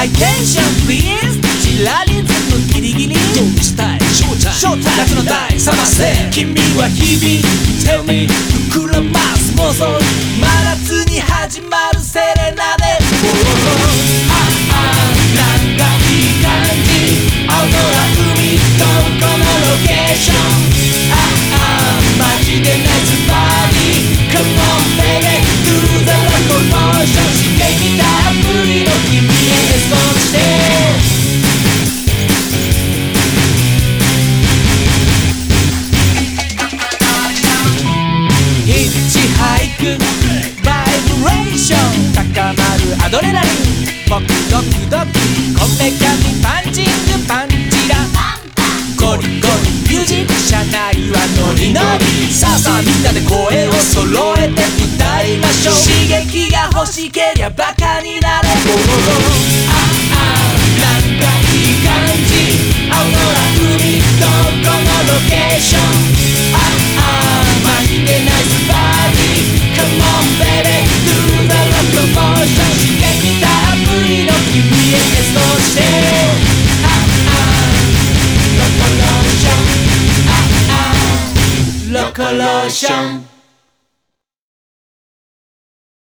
ハイテンション please チラリズムギリギリドンスタイルショータイム夏の大サマーセール君は日々 Tell me 膨らます妄想真夏に始まるセレナデなんかいい感じ青空海どこのロケーションマジでナイスパーティー Come on baby do the locomotion 刺激たっぷりの君へエスコートしてヒッチハイクバイブレーション高まるアドレナリン僕ドキドキこめかみパンチングパンチラゴリゴリミュージック車内はノリノリさあさあみんなで声を揃えて歌いましょう刺激が欲しけりゃバカになれなんかいい感じ青空海どこのロケーションマジでナイスパーティー Come on baby do the locomotion 刺激たっぷりの君へエスコートしてロコローション